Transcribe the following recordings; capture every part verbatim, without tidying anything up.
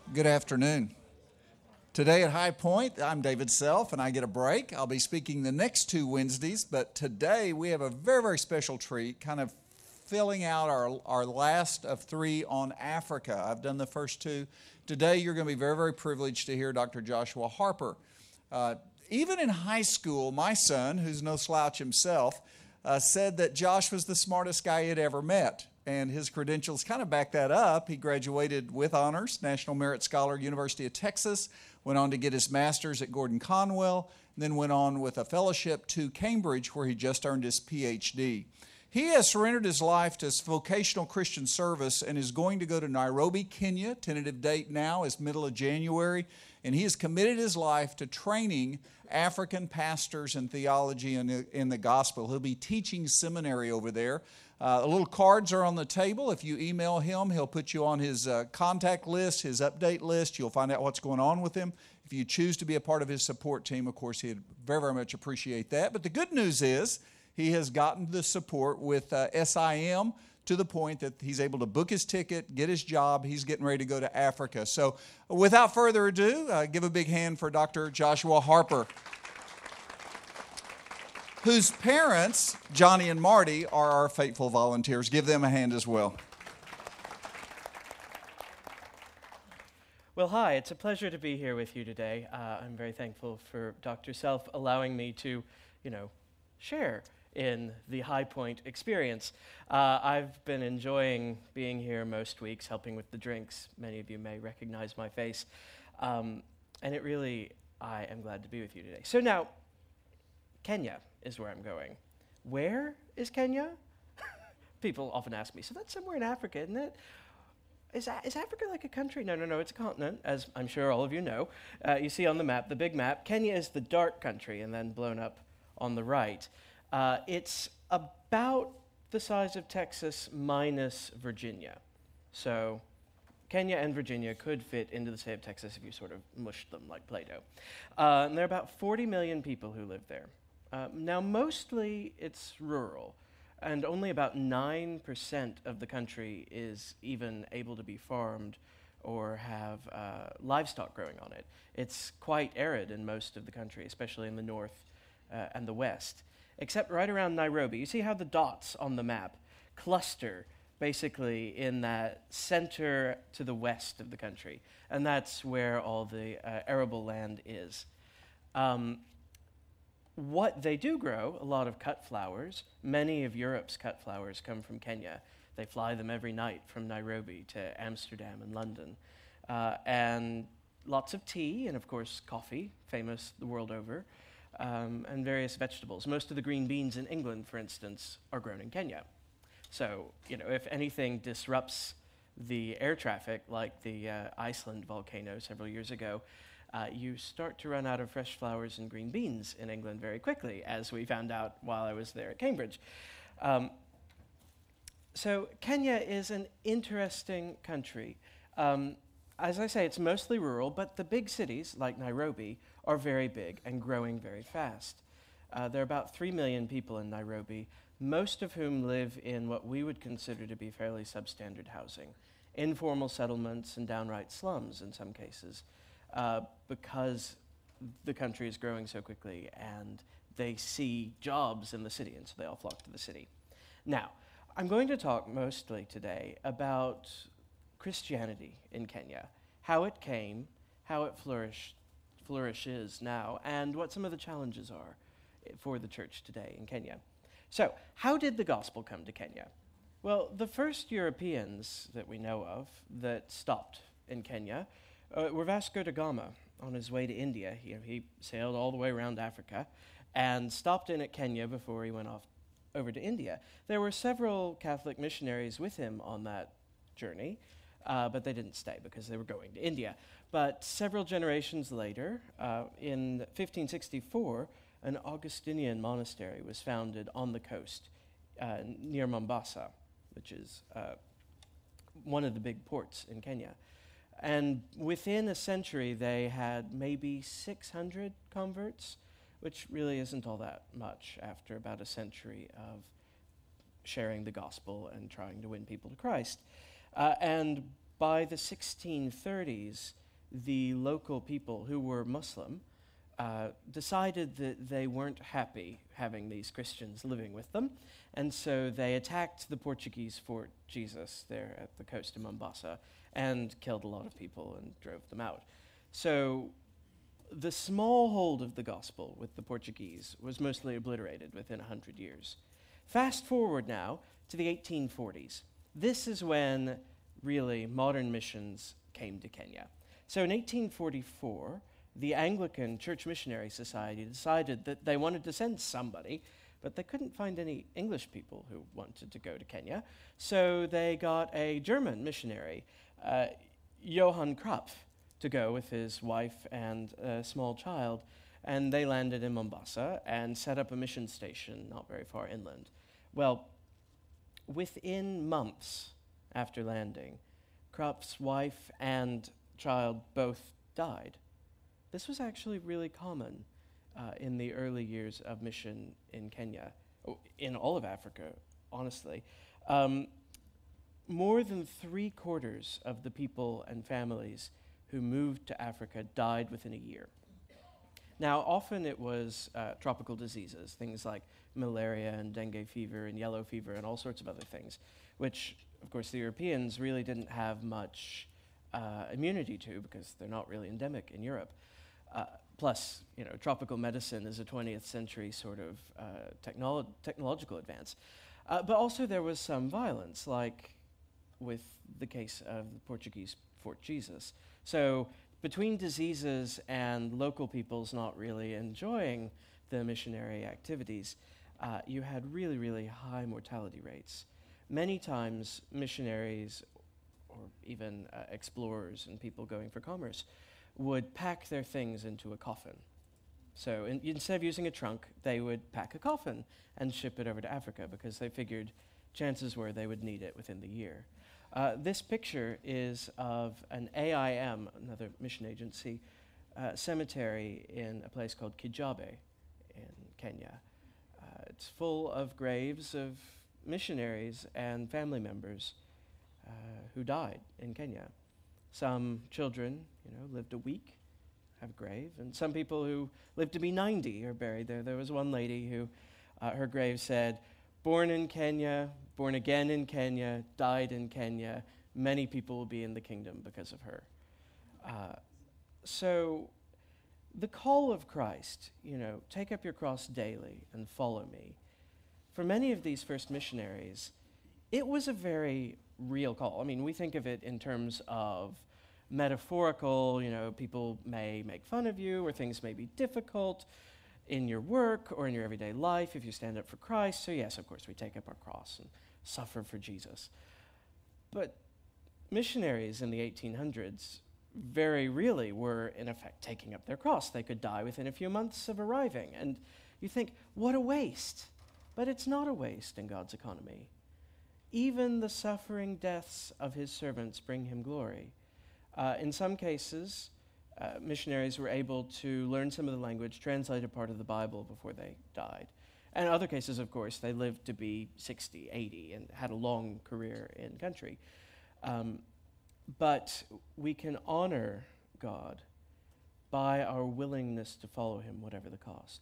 Good afternoon. Today at High Point, I'm David Self, and I get a break. I'll be speaking the next two Wednesdays, but today we have a very, very special treat, kind of filling out our, our last of three on Africa. I've done the first two. Today you're going to be very, very privileged to hear Doctor Joshua Harper. Uh, even in high school, my son, who's no slouch himself, uh, said that Josh was the smartest guy he'd ever met. And his credentials kind of back that up. He graduated with honors, National Merit Scholar, University of Texas, went on to get his master's at Gordon Conwell, and then went on with a fellowship to Cambridge, where he just earned his P H D. He has surrendered his life to vocational Christian service and is going to go to Nairobi, Kenya. Tentative date now is middle of January. And he has committed his life to training African pastors in theology and in, in the gospel. He'll be teaching seminary over there. Uh, little cards are on the table. If you email him, he'll put you on his uh, contact list, his update list. You'll find out what's going on with him. If you choose to be a part of his support team, of course, he'd very, very much appreciate that. But the good news is he has gotten the support with uh, S I M to the point that he's able to book his ticket, get his job. He's getting ready to go to Africa. So without further ado, uh, give a big hand for Doctor Joshua Harper, whose parents, Johnny and Marty, are our faithful volunteers. Give them a hand as well. Well, hi, it's a pleasure to be here with you today. Uh, I'm very thankful for Doctor Self allowing me to, you know, share in the High Point experience. Uh, I've been enjoying being here most weeks, helping with the drinks. Many of you may recognize my face. Um, and it really, I am glad to be with you today. So now, Kenya is where I'm going. Where is Kenya? People often ask me, so that's somewhere in Africa, isn't it? Is, a- is Africa like a country? No, no, no, it's a continent, as I'm sure all of you know. Uh, you see on the map, the big map, Kenya is the dark country and then blown up on the right. Uh, it's about the size of Texas minus Virginia. So Kenya and Virginia could fit into the state of Texas if you sort of mushed them like Play-Doh. Uh, and there are about forty million people who live there. Uh, now, mostly it's rural, and only about nine percent of the country is even able to be farmed or have uh, livestock growing on it. It's quite arid in most of the country, especially in the north uh, and the west, except right around Nairobi. You see how the dots on the map cluster basically in that center to the west of the country, and that's where all the uh, arable land is. Um, What they do grow, a lot of cut flowers. Many of Europe's cut flowers come from Kenya. They fly them every night from Nairobi to Amsterdam and London. Uh, and lots of tea and, of course, coffee, famous the world over, um, and various vegetables. Most of the green beans in England, for instance, are grown in Kenya. So, you know, if anything disrupts the air traffic, like the uh, Iceland volcano several years ago, Uh, you start to run out of fresh flowers and green beans in England very quickly, as we found out while I was there at Cambridge. Um, so Kenya is an interesting country. Um, as I say, it's mostly rural, but the big cities, like Nairobi, are very big and growing very fast. Uh, there are about three million people in Nairobi, most of whom live in what we would consider to be fairly substandard housing, informal settlements and downright slums in some cases. Uh, because the country is growing so quickly and they see jobs in the city, and so they all flock to the city. Now, I'm going to talk mostly today about Christianity in Kenya, how it came, how it flourished, flourishes now, and what some of the challenges are for the church today in Kenya. So, how did the gospel come to Kenya? Well, the first Europeans that we know of that stopped in Kenya Uh, were Vasco da Gama on his way to India. He, he sailed all the way around Africa and stopped in at Kenya before he went off over to India. There were several Catholic missionaries with him on that journey, uh, but they didn't stay because they were going to India. But several generations later, uh, in fifteen sixty-four, an Augustinian monastery was founded on the coast uh, near Mombasa, which is uh, one of the big ports in Kenya. And within a century, they had maybe six hundred converts, which really isn't all that much after about a century of sharing the gospel and trying to win people to Christ. Uh, and by the sixteen thirties, the local people who were Muslim uh, decided that they weren't happy having these Christians living with them, and so they attacked the Portuguese Fort Jesus there at the coast of Mombasa and killed a lot of people and drove them out. So the small hold of the gospel with the Portuguese was mostly obliterated within one hundred years. Fast forward now to the eighteen forties. This is when really modern missions came to Kenya. So in eighteen forty-four, the Anglican Church Missionary Society decided that they wanted to send somebody, but they couldn't find any English people who wanted to go to Kenya. So they got a German missionary, uh, Johann Krapf, to go with his wife and a small child, and they landed in Mombasa and set up a mission station not very far inland. Well, within months after landing, Krapf's wife and child both died. This was actually really common uh, in the early years of mission in Kenya, in all of Africa, honestly. Um, more than three quarters of the people and families who moved to Africa died within a year. Now, often it was uh, tropical diseases, things like malaria and dengue fever and yellow fever and all sorts of other things, which, of course, the Europeans really didn't have much uh, immunity to because they're not really endemic in Europe. Uh, plus, you know, tropical medicine is a twentieth century sort of uh, technolo- technological advance. Uh, but also there was some violence, like with the case of the Portuguese Fort Jesus. So between diseases and local peoples not really enjoying the missionary activities, uh, you had really, really high mortality rates. Many times missionaries or even uh, explorers and people going for commerce would pack their things into a coffin. So in, instead of using a trunk, they would pack a coffin and ship it over to Africa because they figured chances were they would need it within the year. Uh, this picture is of an A I M, another mission agency, uh, cemetery in a place called Kijabe in Kenya. Uh, it's full of graves of missionaries and family members uh, who died in Kenya. Some children, you know, lived a week, have a grave, and some people who lived to be ninety are buried there. There was one lady who, uh, her grave said, "Born in Kenya, born again in Kenya, died in Kenya. Many people will be in the kingdom because of her." Uh, so the call of Christ, you know, take up your cross daily and follow me. For many of these first missionaries, it was a very real call. I mean, we think of it in terms of metaphorical, you know, people may make fun of you or things may be difficult in your work or in your everyday life if you stand up for Christ. So yes, of course, we take up our cross and suffer for Jesus. But missionaries in the eighteen hundreds very really were, in effect, taking up their cross. They could die within a few months of arriving. And you think, what a waste. But it's not a waste in God's economy. Even the suffering deaths of his servants bring him glory. Uh, in some cases, uh, missionaries were able to learn some of the language, translate a part of the Bible before they died. And in other cases, of course, they lived to be sixty, eighty, and had a long career in country. Um, but we can honor God by our willingness to follow him, whatever the cost.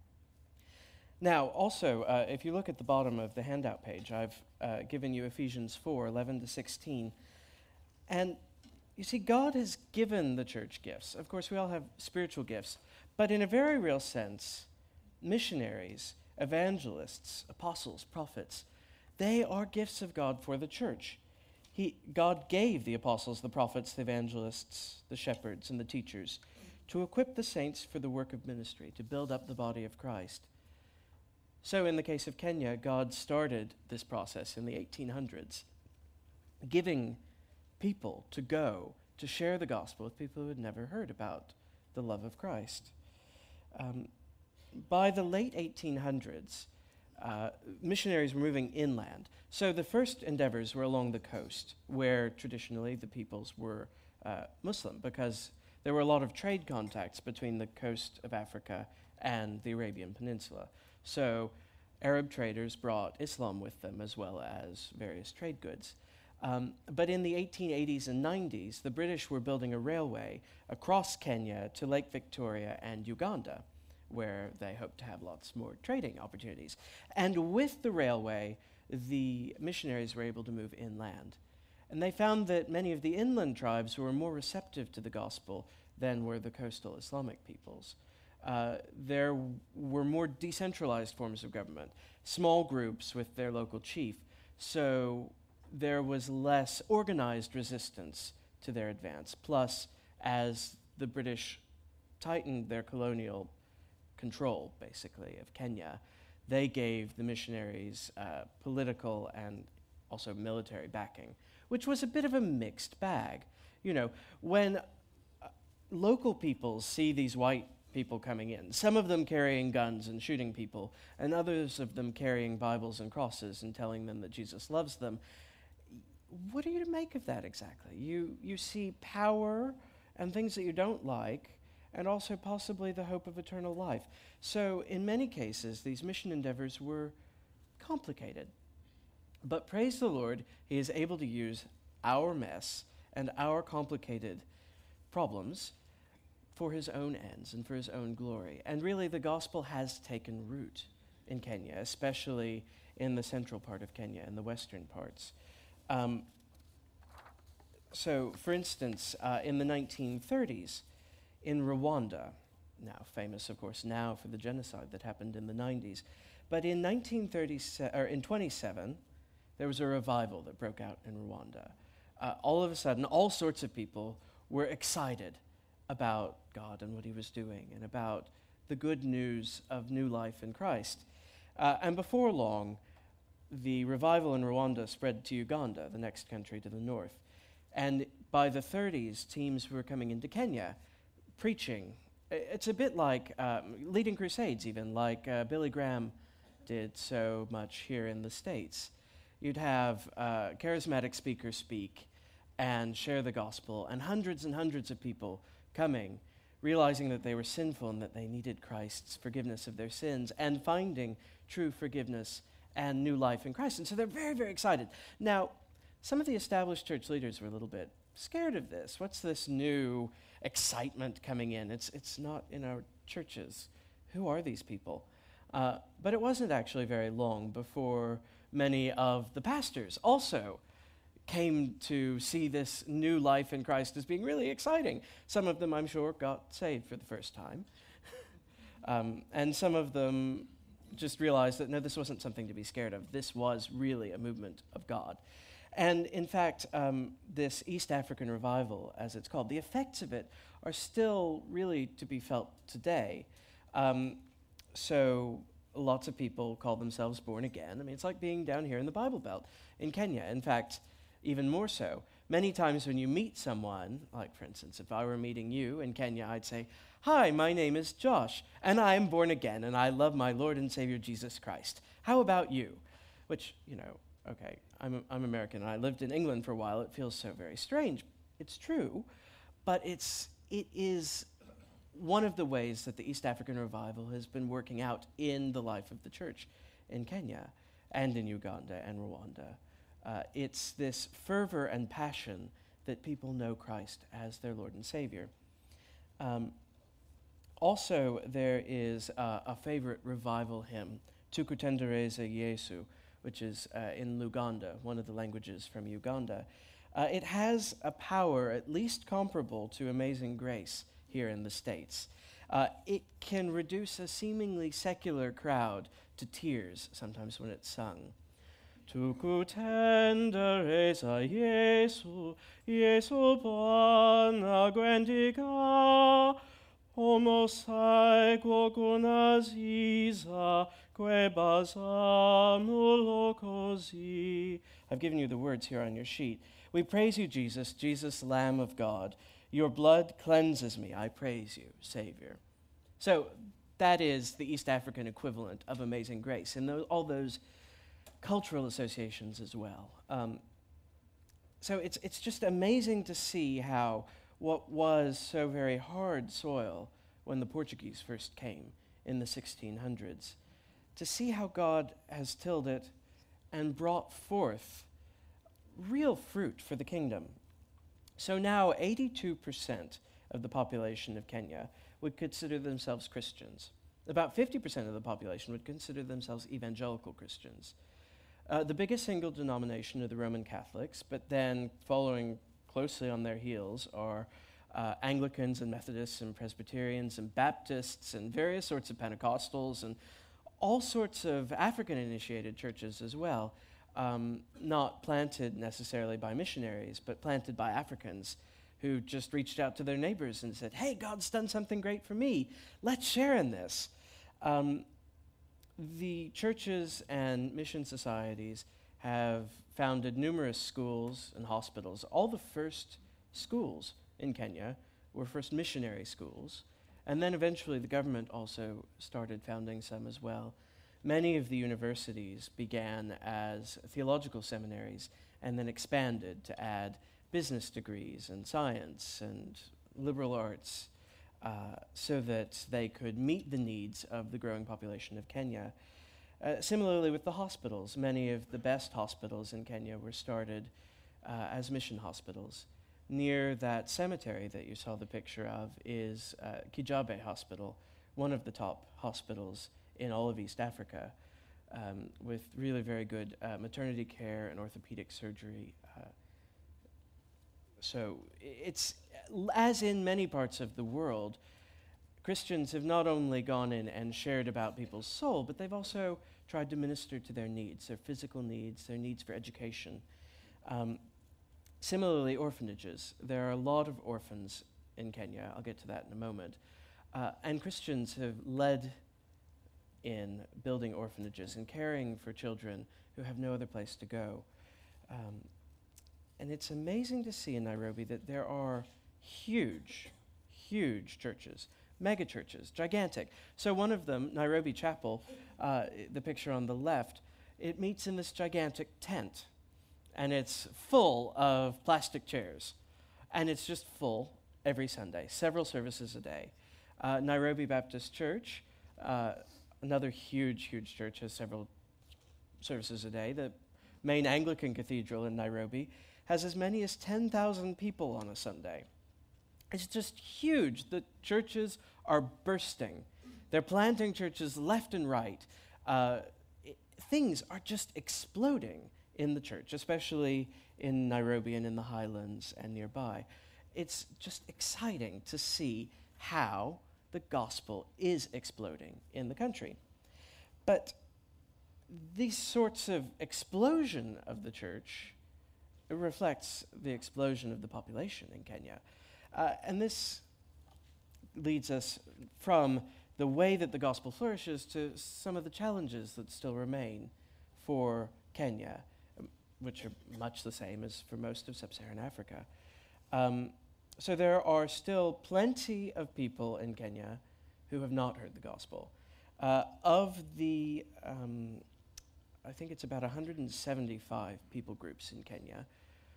Now, also, uh, if you look at the bottom of the handout page, I've uh, given you Ephesians four, eleven to sixteen. And you see, God has given the church gifts. Of course, we all have spiritual gifts. But in a very real sense, missionaries, evangelists, apostles, prophets, they are gifts of God for the church. He, God gave the apostles, the prophets, the evangelists, the shepherds, and the teachers to equip the saints for the work of ministry, to build up the body of Christ. So in the case of Kenya, God started this process in the eighteen hundreds, giving people to go to share the gospel with people who had never heard about the love of Christ. Um, by the late eighteen hundreds, uh, missionaries were moving inland. So the first endeavors were along the coast, where traditionally the peoples were uh, Muslim, because there were a lot of trade contacts between the coast of Africa and the Arabian Peninsula. So Arab traders brought Islam with them as well as various trade goods. Um, but in the eighteen eighties and nineties, the British were building a railway across Kenya to Lake Victoria and Uganda, where they hoped to have lots more trading opportunities. And with the railway, the missionaries were able to move inland. And they found that many of the inland tribes were more receptive to the gospel than were the coastal Islamic peoples. Uh, there w- were more decentralized forms of government, small groups with their local chief, so there was less organized resistance to their advance. Plus, as the British tightened their colonial control, basically, of Kenya, they gave the missionaries uh, political and also military backing, which was a bit of a mixed bag. You know, when uh, local peoples see these white people coming in, some of them carrying guns and shooting people, and others of them carrying Bibles and crosses and telling them that Jesus loves them, what are you to make of that exactly? You, you see power and things that you don't like, and also possibly the hope of eternal life. So in many cases, these mission endeavors were complicated. But praise the Lord, he is able to use our mess and our complicated problems for his own ends and for his own glory. And really, the gospel has taken root in Kenya, especially in the central part of Kenya and the western parts. Um, so, for instance, uh, in the nineteen thirties, in Rwanda, now famous, of course, now for the genocide that happened in the nineties, but in nineteen thirty-seven, or in twenty-seven, there was a revival that broke out in Rwanda. Uh, all of a sudden, all sorts of people were excited about God and what he was doing and about the good news of new life in Christ. Uh, and before long, the revival in Rwanda spread to Uganda, the next country to the north. And by the thirties, teams were coming into Kenya preaching. It's a bit like um, leading crusades, even, like uh, Billy Graham did so much here in the States. You'd have uh, charismatic speakers speak and share the gospel, and hundreds and hundreds of people coming, realizing that they were sinful and that they needed Christ's forgiveness of their sins, and finding true forgiveness and new life in Christ. And so they're very, very excited. Now, some of the established church leaders were a little bit scared of this. What's this new excitement coming in? It's, it's not in our churches. Who are these people? Uh, but it wasn't actually very long before many of the pastors also came to see this new life in Christ as being really exciting. Some of them, I'm sure, got saved for the first time. um, and some of them just realized that, no, this wasn't something to be scared of. This was really a movement of God. And in fact, um, this East African revival, as it's called, the effects of it are still really to be felt today. Um, so lots of people call themselves born again. I mean, it's like being down here in the Bible Belt in Kenya. In fact, even more so. Many times when you meet someone, like for instance, if I were meeting you in Kenya, I'd say, "Hi, my name is Josh, and I am born again, and I love my Lord and Savior Jesus Christ. How about you?" Which, you know, okay, I'm, I'm American, and I lived in England for a while. It feels so very strange. It's true, but it's, it is one of the ways that the East African revival has been working out in the life of the church in Kenya and in Uganda and Rwanda. Uh, it's this fervor and passion that people know Christ as their Lord and Savior. Um, also, there is uh, a favorite revival hymn, Tukutendereza Yesu, which is uh, in Luganda, one of the languages from Uganda. Uh, it has a power at least comparable to Amazing Grace here in the States. Uh, it can reduce a seemingly secular crowd to tears sometimes when it's sung. Tukutendereza Yesu, Yesu Bwana gwendika, homo sai kokunaziza, que basamulo così. I've given you the words here on your sheet. We praise you, Jesus, Jesus, Lamb of God. Your blood cleanses me. I praise you, Savior. So that is the East African equivalent of Amazing Grace, and those, all those cultural associations as well. Um, so it's it's just amazing to see how what was so very hard soil when the Portuguese first came in the sixteen hundreds, to see how God has tilled it and brought forth real fruit for the kingdom. So now eighty-two percent of the population of Kenya would consider themselves Christians. About fifty percent of the population would consider themselves evangelical Christians. Uh, the biggest single denomination are the Roman Catholics, but then following closely on their heels are uh, Anglicans and Methodists and Presbyterians and Baptists and various sorts of Pentecostals and all sorts of African-initiated churches as well, um, not planted necessarily by missionaries, but planted by Africans who just reached out to their neighbors and said, hey, God's done something great for me. Let's share in this. Um, the churches and mission societies have founded numerous schools and hospitals. All the first schools in Kenya were first missionary schools, and then eventually the government also started founding some as well. Many of the universities began as theological seminaries and then expanded to add business degrees and science and liberal arts uh, so that they could meet the needs of the growing population of Kenya. Uh, similarly with the hospitals, many of the best hospitals in Kenya were started uh, as mission hospitals. Near that cemetery that you saw the picture of is uh, Kijabe Hospital, one of the top hospitals in all of East Africa, um, with really very good uh, maternity care and orthopedic surgery. Uh, so it's, as in many parts of the world, Christians have not only gone in and shared about people's soul, but they've also tried to minister to their needs, their physical needs, their needs for education. Um, similarly, orphanages. There are a lot of orphans in Kenya. I'll get to that in a moment. Uh, and Christians have led in building orphanages and caring for children who have no other place to go. Um, and it's amazing to see in Nairobi that there are huge, huge churches, mega churches, gigantic. So one of them, Nairobi Chapel, uh, the picture on the left, it meets in this gigantic tent. And it's full of plastic chairs. And it's just full every Sunday, several services a day. Uh, Nairobi Baptist Church, uh, another huge, huge church, has several services a day. The main Anglican cathedral in Nairobi has as many as ten thousand people on a Sunday. It's just huge. The churches are bursting. They're planting churches left and right. Uh, it, things are just exploding in the church, especially in Nairobi and in the highlands and nearby. It's just exciting to see how the gospel is exploding in the country. But these sorts of explosion of the church reflects the explosion of the population in Kenya. Uh, and this leads us from the way that the gospel flourishes to some of the challenges that still remain for Kenya, which are much the same as for most of sub-Saharan Africa. Um, so there are still plenty of people in Kenya who have not heard the gospel. Uh, of the, um, I think it's about one hundred seventy-five people groups in Kenya,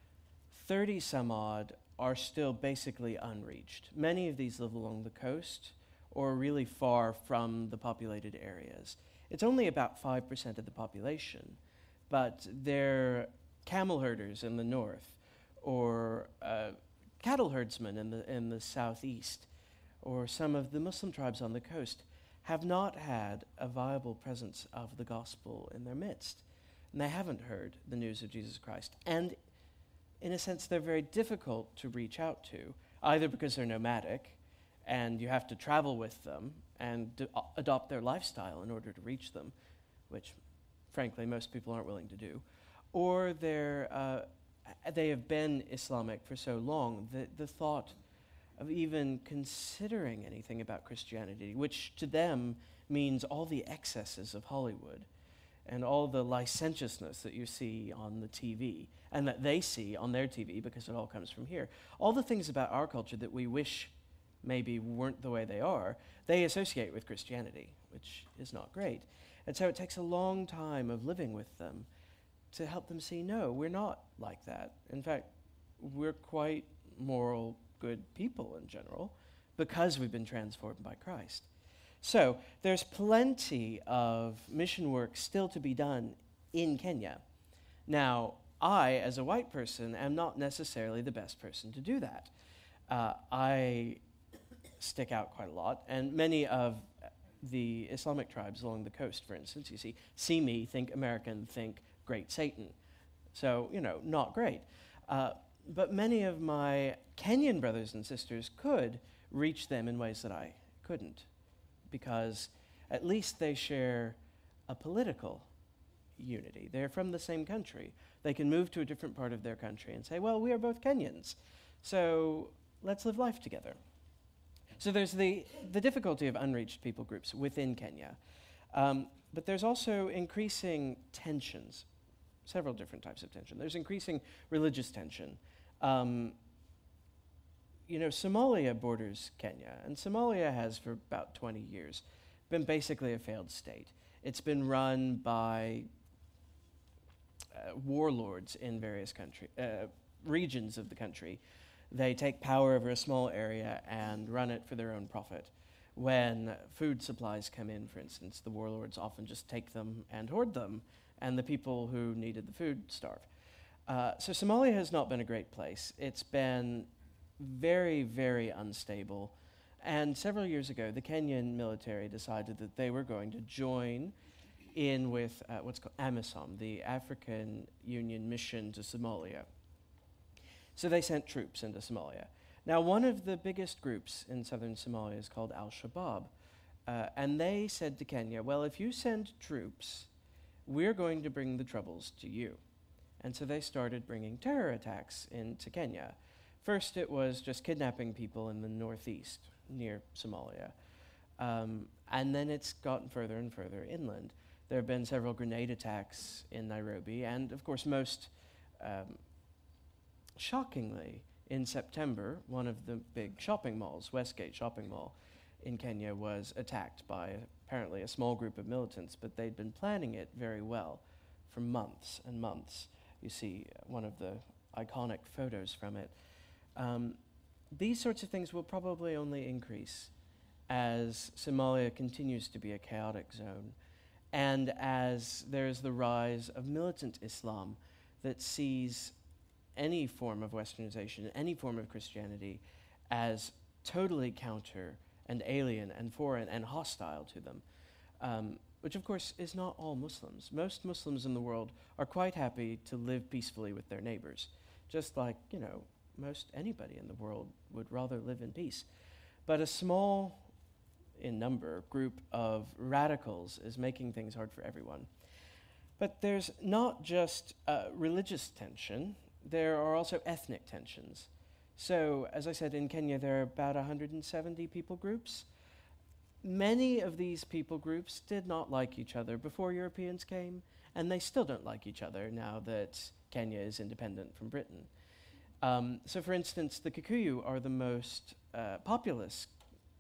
thirty some odd are still basically unreached. Many of these live along the coast or really far from the populated areas. It's only about five percent of the population, but they're camel herders in the north, or uh, cattle herdsmen in the in the southeast, or some of the Muslim tribes on the coast have not had a viable presence of the gospel in their midst. And they haven't heard the news of Jesus Christ. And in a sense, they're very difficult to reach out to, either because they're nomadic and you have to travel with them and do, uh, adopt their lifestyle in order to reach them, which, frankly, most people aren't willing to do, or they're, uh, they have been Islamic for so long that the thought of even considering anything about Christianity, which to them means all the excesses of Hollywood and all the licentiousness that you see on the T V and that they see on their T V because it all comes from here. All the things about our culture that we wish maybe weren't the way they are, they associate with Christianity, which is not great. And so it takes a long time of living with them to help them see, no, we're not like that. In fact, we're quite moral, good people in general because we've been transformed by Christ. So there's plenty of mission work still to be done in Kenya. Now, I, as a white person, am not necessarily the best person to do that. Uh, I stick out quite a lot, and many of the Islamic tribes along the coast, for instance, you see, see me, think American, think Great Satan. So, you know, not great. Uh, but many of my Kenyan brothers and sisters could reach them in ways that I couldn't, because at least they share a political unity. They're from the same country. They can move to a different part of their country and say, well, we are both Kenyans, so let's live life together. So there's the, the difficulty of unreached people groups within Kenya. Um, but there's also increasing tensions, several different types of tension. There's increasing religious tension. Um, you know, Somalia borders Kenya, and Somalia has for about twenty years been basically a failed state. It's been run by uh, warlords in various country, uh, regions of the country. They take power over a small area and run it for their own profit. When food supplies come in, for instance, the warlords often just take them and hoard them, and the people who needed the food starve. Uh, so Somalia has not been a great place. It's been very, very unstable. And several years ago, the Kenyan military decided that they were going to join in with uh, what's called AMISOM, the African Union Mission to Somalia. So they sent troops into Somalia. Now, one of the biggest groups in southern Somalia is called Al-Shabaab. Uh, and they said to Kenya, well, if you send troops, we're going to bring the troubles to you. And so they started bringing terror attacks into Kenya. First, it was just kidnapping people in the northeast, near Somalia. Um, and then it's gotten further and further inland. There have been several grenade attacks in Nairobi, and of course, most um, shockingly, in September, one of the big shopping malls, Westgate Shopping Mall in Kenya, was attacked by apparently a small group of militants, but they'd been planning it very well for months and months. You see one of the iconic photos from it. Um, these sorts of things will probably only increase as Somalia continues to be a chaotic zone, and as there's the rise of militant Islam that sees any form of westernization, any form of Christianity, as totally counter and alien and foreign and hostile to them, um, which of course is not all Muslims. Most Muslims in the world are quite happy to live peacefully with their neighbors, just like, you know, most anybody in the world would rather live in peace. But a small, in number, group of radicals is making things hard for everyone. But there's not just uh, religious tension, there are also ethnic tensions. So, as I said, in Kenya there are about one hundred seventy people groups. Many of these people groups did not like each other before Europeans came, and they still don't like each other now that Kenya is independent from Britain. Um, so, for instance, the Kikuyu are the most uh, populous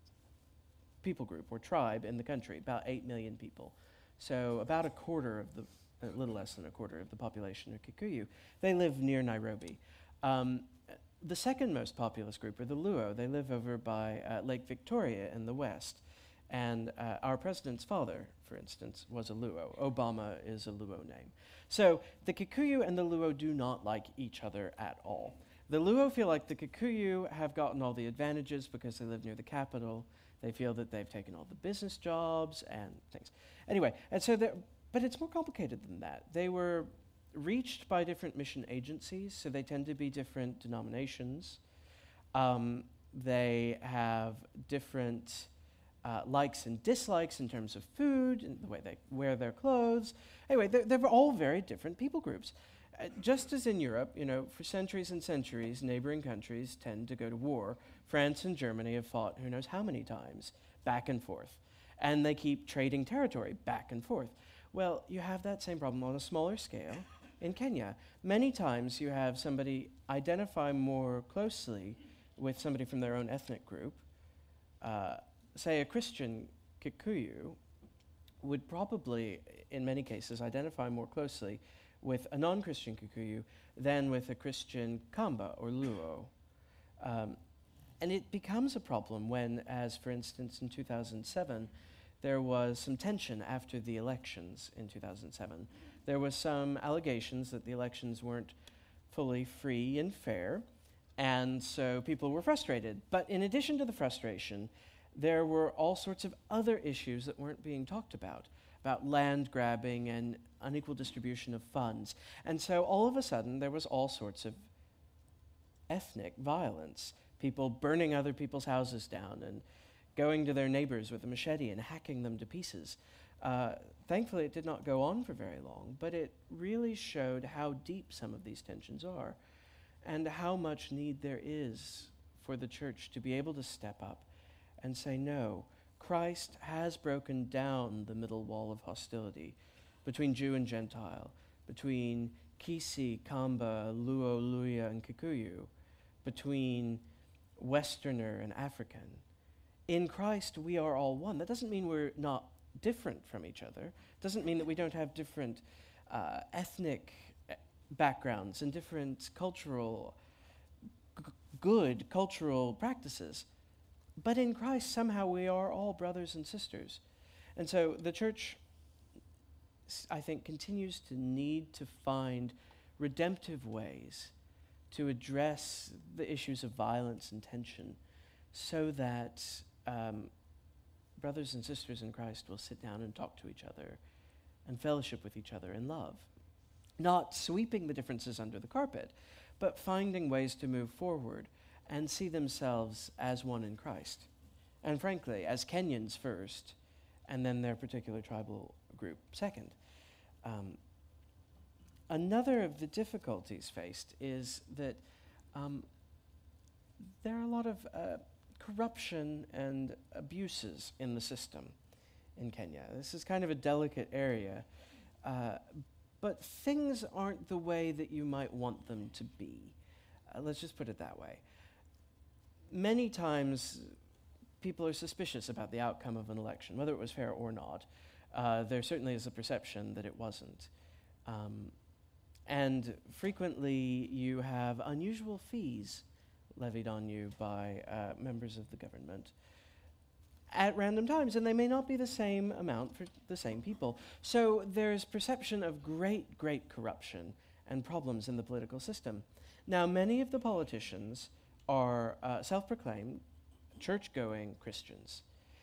people group or tribe in the country, about eight million people. So about a quarter of the, a little less than a quarter of the population are Kikuyu. They live near Nairobi. Um, the second most populous group are the Luo. They live over by uh, Lake Victoria in the west. And uh, our president's father, for instance, was a Luo. Obama is a Luo name. So the Kikuyu and the Luo do not like each other at all. The Luo feel like the Kikuyu have gotten all the advantages because they live near the capital. They feel that they've taken all the business jobs and things. Anyway, and so, but it's more complicated than that. They were reached by different mission agencies, so they tend to be different denominations. Um, they have different uh, likes and dislikes in terms of food and the way they wear their clothes. Anyway, they're, they're all very different people groups. Uh, just as in Europe, you know, for centuries and centuries, neighboring countries tend to go to war. France and Germany have fought who knows how many times, back and forth. And they keep trading territory back and forth. Well, you have that same problem on a smaller scale in Kenya. Many times you have somebody identify more closely with somebody from their own ethnic group. Uh, say a Christian Kikuyu would probably, in many cases, identify more closely with a non-Christian Kikuyu than with a Christian Kamba or Luo. Um, and it becomes a problem when, as for instance in two thousand seven, there was some tension after the elections in two thousand seven. there was some allegations that the elections weren't fully free and fair, and so people were frustrated. But in addition to the frustration, there were all sorts of other issues that weren't being talked about, about land grabbing and unequal distribution of funds. And so all of a sudden, there was all sorts of ethnic violence, people burning other people's houses down and going to their neighbors with a machete and hacking them to pieces. Uh, thankfully, it did not go on for very long, but it really showed how deep some of these tensions are and how much need there is for the church to be able to step up and say, no, Christ has broken down the middle wall of hostility between Jew and Gentile, between Kisi, Kamba, Luo, Luya, and Kikuyu, between Westerner and African. In Christ, we are all one. That doesn't mean we're not different from each other. It doesn't mean that we don't have different uh, ethnic backgrounds and different cultural, g- good cultural practices. But in Christ, somehow we are all brothers and sisters. And so the church, I think, continues to need to find redemptive ways to address the issues of violence and tension so that um, brothers and sisters in Christ will sit down and talk to each other and fellowship with each other in love. Not sweeping the differences under the carpet, but finding ways to move forward and see themselves as one in Christ. And frankly, as Kenyans first, and then their particular tribal group second. Um, another of the difficulties faced is that um, there are a lot of uh, corruption and abuses in the system in Kenya. This is kind of a delicate area, uh, but things aren't the way that you might want them to be. Uh, let's just put it that way. Many times, people are suspicious about the outcome of an election, whether it was fair or not. Uh, there certainly is a perception that it wasn't. Um, and frequently, you have unusual fees levied on you by uh, members of the government at random times, and they may not be the same amount for the same people. So there's perception of great, great corruption and problems in the political system. Now, many of the politicians are uh, self-proclaimed church-going Christians.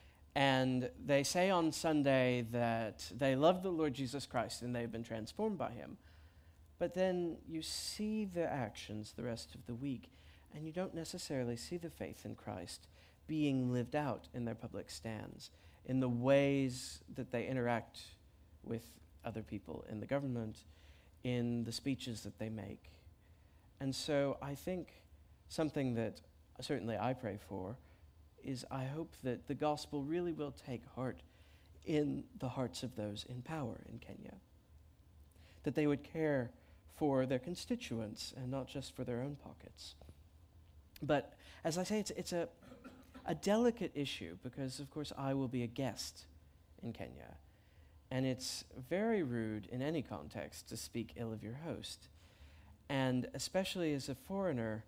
And they say on Sunday that they love the Lord Jesus Christ and they've been transformed by him. But then you see the actions the rest of the week, and you don't necessarily see the faith in Christ being lived out in their public stands, in the ways that they interact with other people in the government, in the speeches that they make. And so I think something that certainly I pray for is I hope that the gospel really will take heart in the hearts of those in power in Kenya, that they would care for their constituents and not just for their own pockets. But as I say, it's, it's a, a delicate issue because, of course, I will be a guest in Kenya, and it's very rude in any context to speak ill of your host. And especially as a foreigner,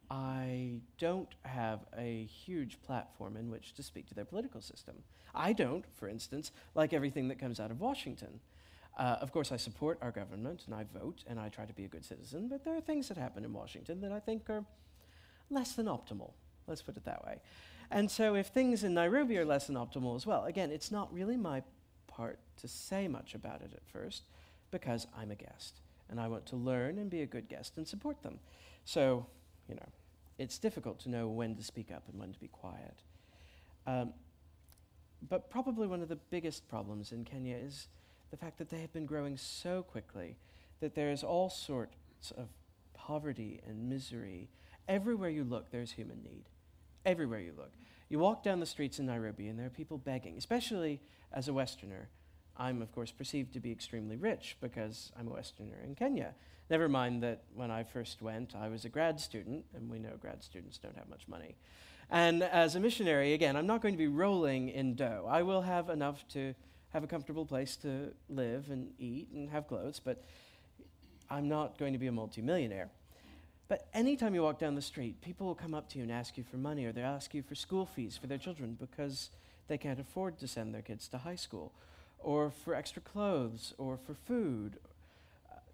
I don't have a huge platform in which to speak to their political system. I don't, for instance, like everything that comes out of Washington. Uh, of course, I support our government, and I vote, and I try to be a good citizen, but there are things that happen in Washington that I think are less than optimal. Let's put it that way. And so if things in Nairobi are less than optimal as well, again, it's not really my part to say much about it at first, because I'm a guest, and I want to learn and be a good guest and support them. So, you know, it's difficult to know when to speak up and when to be quiet. Um, but probably one of the biggest problems in Kenya is the fact that they have been growing so quickly that there is all sorts of poverty and misery. Everywhere you look, there's human need. Everywhere you look. You walk down the streets in Nairobi and there are people begging, especially as a Westerner. I'm, of course, perceived to be extremely rich because I'm a Westerner in Kenya. Never mind that when I first went, I was a grad student, and we know grad students don't have much money. And as a missionary, again, I'm not going to be rolling in dough. I will have enough to have a comfortable place to live and eat and have clothes, but I'm not going to be a multimillionaire. But anytime you walk down the street, people will come up to you and ask you for money, or they'll ask you for school fees for their children because they can't afford to send their kids to high school, or for extra clothes, or for food,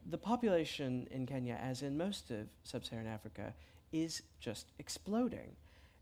the population in Kenya, as in most of sub-Saharan Africa, is just exploding.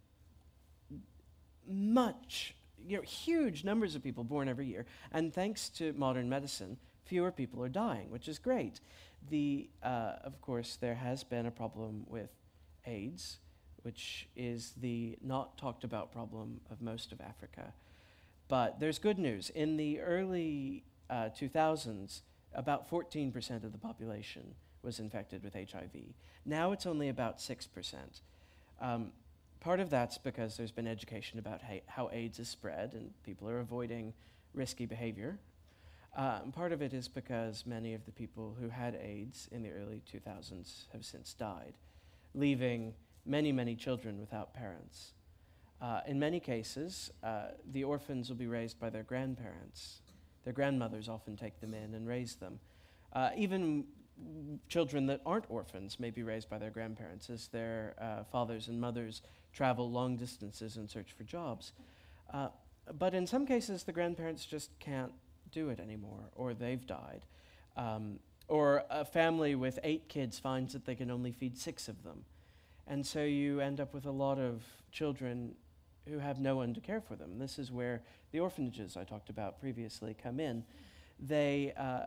Much, you know, huge numbers of people born every year, and thanks to modern medicine, fewer people are dying, which is great. The, uh, of course, there has been a problem with AIDS, which is the not talked about problem of most of Africa. But there's good news. In the early uh, two thousands, about fourteen percent of the population was infected with H I V. Now it's only about six percent. Um, part of that's because there's been education about ha- how AIDS is spread and people are avoiding risky behavior. Uh, and part of it is because many of the people who had AIDS in the early two thousands have since died, leaving many, many children without parents. Uh, in many cases, uh, the orphans will be raised by their grandparents. Their grandmothers often take them in and raise them. Uh, even w- children that aren't orphans may be raised by their grandparents as their uh, fathers and mothers travel long distances in search for jobs. Uh, but in some cases, the grandparents just can't do it anymore, or they've died. Um, or a family with eight kids finds that they can only feed six of them. And so you end up with a lot of children who have no one to care for them. This is where the orphanages I talked about previously come in. They uh,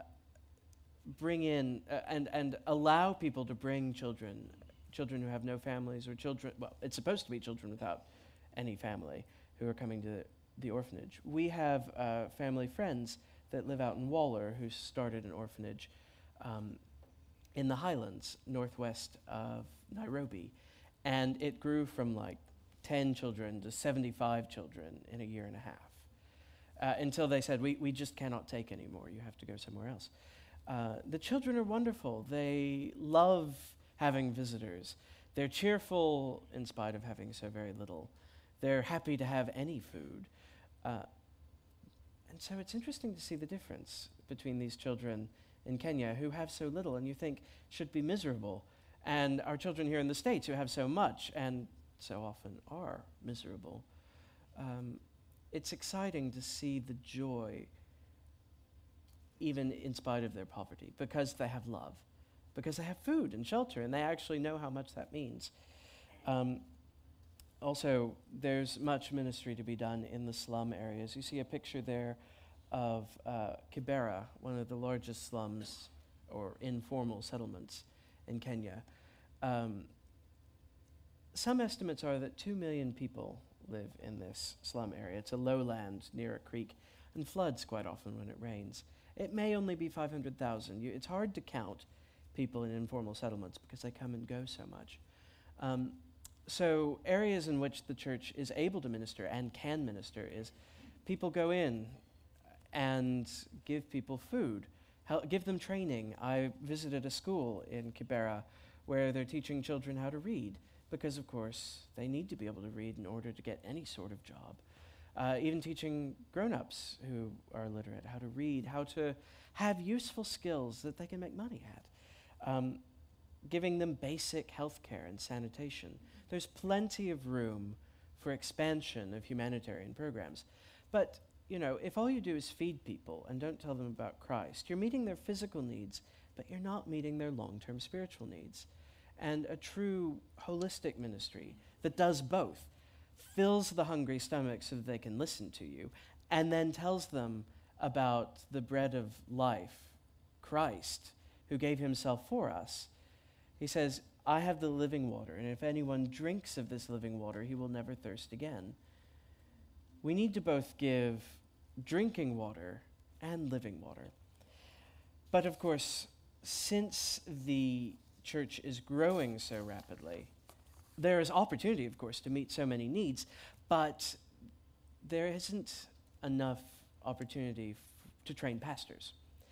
bring in uh, and, and allow people to bring children, children who have no families, or children, well, it's supposed to be children without any family who are coming to the, the orphanage. We have uh, family friends that live out in Waller who started an orphanage um, in the highlands northwest of Nairobi. And it grew from like ten children to seventy-five children in a year and a half. Uh, until they said, we, we just cannot take anymore. You have to go somewhere else. Uh, the children are wonderful. They love having visitors. They're cheerful in spite of having so very little. They're happy to have any food. Uh, and so it's interesting to see the difference between these children in Kenya who have so little and you think should be miserable, and our children here in the States who have so much and so often are miserable. Um, it's exciting to see the joy even in spite of their poverty, because they have love, because they have food and shelter, and they actually know how much that means. Um, also, there's much ministry to be done in the slum areas. You see a picture there of uh, Kibera, one of the largest slums or informal settlements in Kenya. Um, some estimates are that two million people live in this slum area. It's a lowland near a creek and floods quite often when it rains. It may only be five hundred thousand. You, it's hard to count people in informal settlements because they come and go so much. Um, so areas in which the church is able to minister and can minister is people go in and give people food, help, give them training. I visited a school in Kibera where they're teaching children how to read because, of course, they need to be able to read in order to get any sort of job. Uh, even teaching grown-ups who are illiterate how to read, how to have useful skills that they can make money at. Um, giving them basic health care and sanitation. There's plenty of room for expansion of humanitarian programs. But, you know, if all you do is feed people and don't tell them about Christ, you're meeting their physical needs, but you're not meeting their long-term spiritual needs. And a true holistic ministry that does both fills the hungry stomach so that they can listen to you, and then tells them about the bread of life, Christ, who gave himself for us. He says, I have the living water, and if anyone drinks of this living water, he will never thirst again. We need to both give drinking water and living water. But of course, since the church is growing so rapidly, there is opportunity, of course, to meet so many needs, but there isn't enough opportunity f- to train pastors.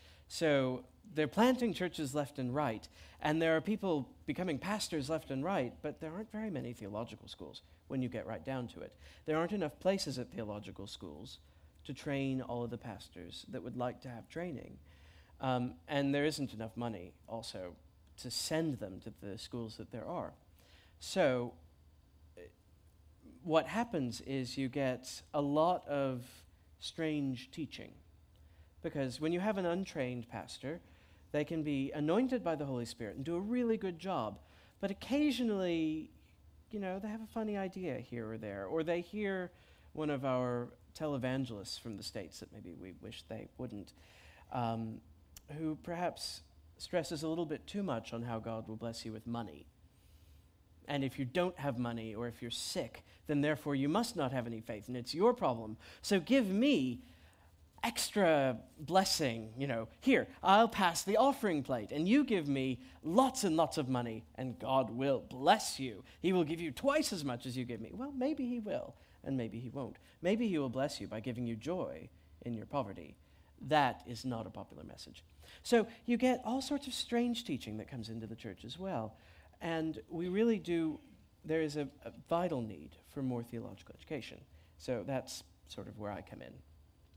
So they're planting churches left and right, and there are people becoming pastors left and right, but there aren't very many theological schools when you get right down to it. There aren't enough places at theological schools to train all of the pastors that would like to have training. Um, and there isn't enough money also to send them to the schools that there are. So what happens is you get a lot of strange teaching. Because when you have an untrained pastor, They can be anointed by the Holy Spirit and do a really good job. But occasionally, you know, they have a funny idea here or there, or they hear one of our televangelists from the States that maybe we wish they wouldn't, um, who perhaps stresses a little bit too much on how God will bless you with money. And if you don't have money or if you're sick, then therefore you must not have any faith, and it's your problem. So give me extra blessing, you know, here, I'll pass the offering plate, and you give me lots and lots of money, and God will bless you. He will give you twice as much as you give me. Well, maybe he will, and maybe he won't. Maybe he will bless you by giving you joy in your poverty. That is not a popular message. So you get all sorts of strange teaching that comes into the church as well. And we really do, there is a, a vital need for more theological education. So that's sort of where I come in.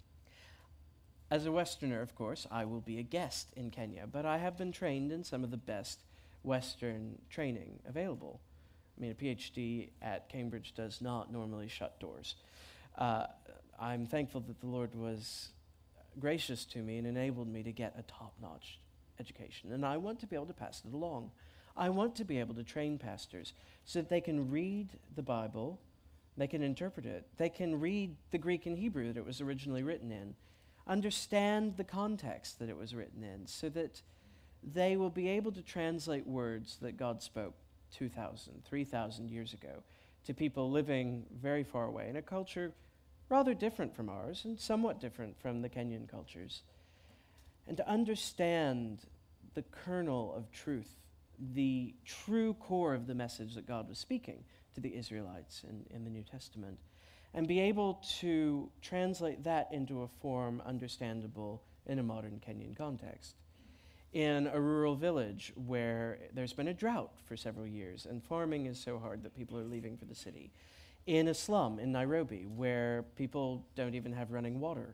As a Westerner, of course, I will be a guest in Kenya, but I have been trained in some of the best Western training available. I mean, a PhD at Cambridge does not normally shut doors. Uh, I'm thankful that the Lord was gracious to me and enabled me to get a top-notch education, and I want to be able to pass it along. I want to be able to train pastors so that they can read the Bible, they can interpret it, they can read the Greek and Hebrew that it was originally written in, understand the context that it was written in, so that they will be able to translate words that God spoke two thousand, three thousand years ago to people living very far away in a culture rather different from ours and somewhat different from the Kenyan cultures. And to understand the kernel of truth, the true core of the message that God was speaking to the Israelites in, in the New Testament, and be able to translate that into a form understandable in a modern Kenyan context. In a rural village where there's been a drought for several years and farming is so hard that people are leaving for the city. In a slum in Nairobi where people don't even have running water.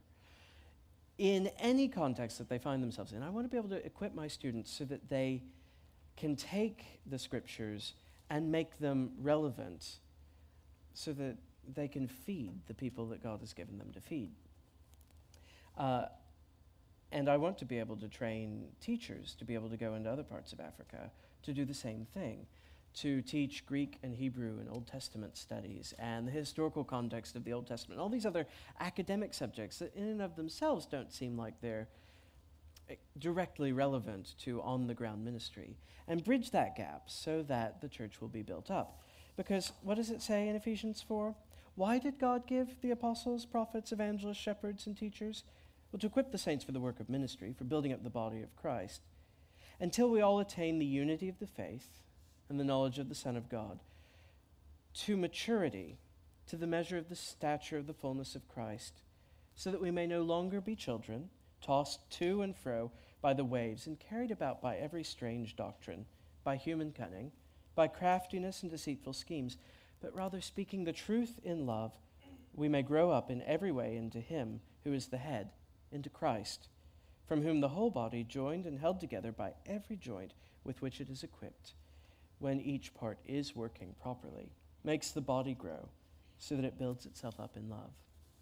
In any context that they find themselves in, I want to be able to equip my students so that they can take the scriptures and make them relevant so that they can feed the people that God has given them to feed. Uh, and I want to be able to train teachers to be able to go into other parts of Africa to do the same thing, to teach Greek and Hebrew and Old Testament studies and the historical context of the Old Testament, all these other academic subjects that in and of themselves don't seem like they're directly relevant to on-the-ground ministry, and bridge that gap so that the church will be built up. Because what does it say in Ephesians four? Why did God give the apostles, prophets, evangelists, shepherds, and teachers? Well, to equip the saints for the work of ministry, for building up the body of Christ, until we all attain the unity of the faith and the knowledge of the Son of God, to maturity, to the measure of the stature of the fullness of Christ, so that we may no longer be children, tossed to and fro by the waves and carried about by every strange doctrine, by human cunning, by craftiness and deceitful schemes, but rather speaking the truth in love, we may grow up in every way into him who is the head, into Christ, from whom the whole body, joined and held together by every joint with which it is equipped, when each part is working properly, makes the body grow so that it builds itself up in love.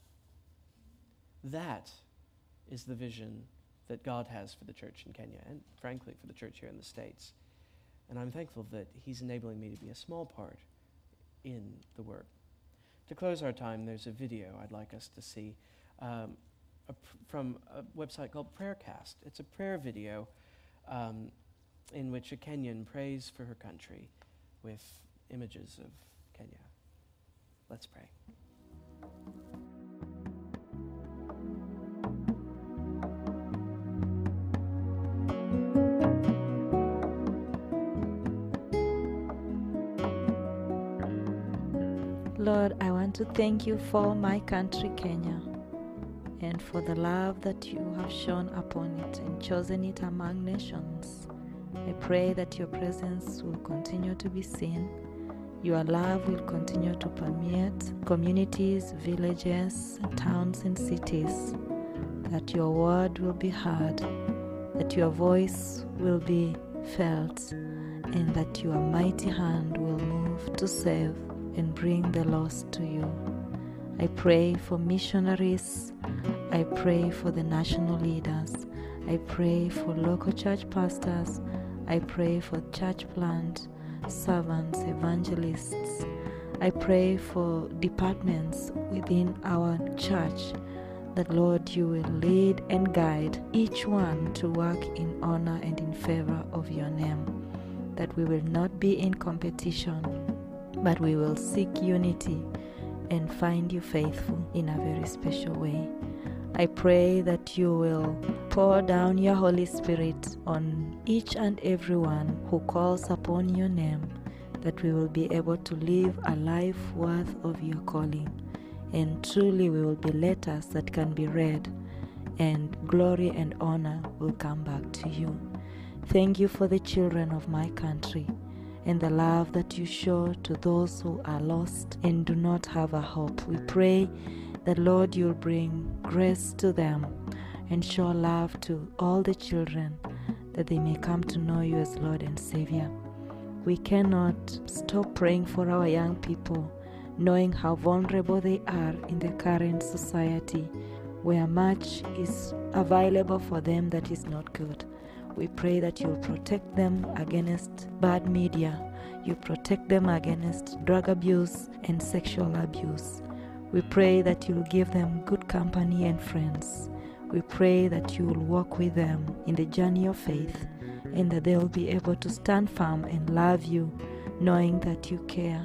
That is the vision that God has for the church in Kenya, and frankly for the church here in the States. And I'm thankful that he's enabling me to be a small part in the work. To close our time, there's a video I'd like us to see um, a pr- from a website called Prayercast. It's a prayer video um, in which a Kenyan prays for her country with images of Kenya. Let's pray. Lord, I want to thank you for my country, Kenya, and for the love that you have shown upon it and chosen it among nations. I pray that your presence will continue to be seen. Your love will continue to permeate communities, villages, towns, and cities. That your word will be heard, that your voice will be felt, and that your mighty hand will move to save and bring the lost to you. I pray for missionaries. I pray for the national leaders. I pray for local church pastors. I pray for church plant servants, evangelists. I pray for departments within our church, that Lord, you will lead and guide each one to work in honor and in favor of your name, that we will not be in competition, but we will seek unity and find you faithful in a very special way. I pray that you will pour down your Holy Spirit on each and every one who calls upon your name, that we will be able to live a life worth of your calling. And truly we will be letters that can be read, and glory and honor will come back to you. Thank you for the children of my country and the love that you show to those who are lost and do not have a hope. We pray that, Lord, you'll bring grace to them and show love to all the children, that they may come to know you as Lord and Savior. We cannot stop praying for our young people, knowing how vulnerable they are in the current society, where much is available for them that is not good. We pray that you'll protect them against bad media. You protect them against drug abuse and sexual abuse. We pray that you'll give them good company and friends. We pray that you will walk with them in the journey of faith, and that they'll be able to stand firm and love you, knowing that you care.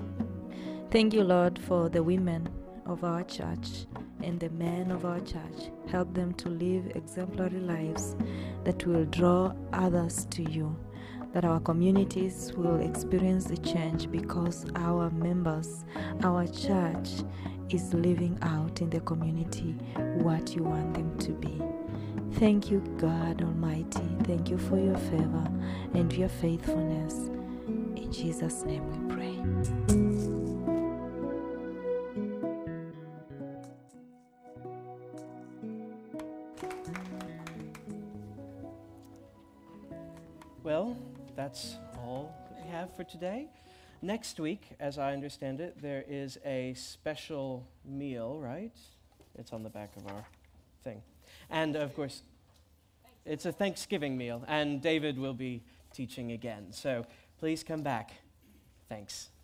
Thank you, Lord, for the women of our church and the men of our church. Help them to live exemplary lives that will draw others to you, that our communities will experience the change because our members, our church, is living out in the community what you want them to be. Thank you, God Almighty. Thank you for your favor and your faithfulness. In Jesus' name we pray. Well, that's all that we have for today. Next week, as I understand it, there is a special meal, right? It's on the back of our thing. And of course, it's a Thanksgiving meal, and David will be teaching again. So please come back. Thanks.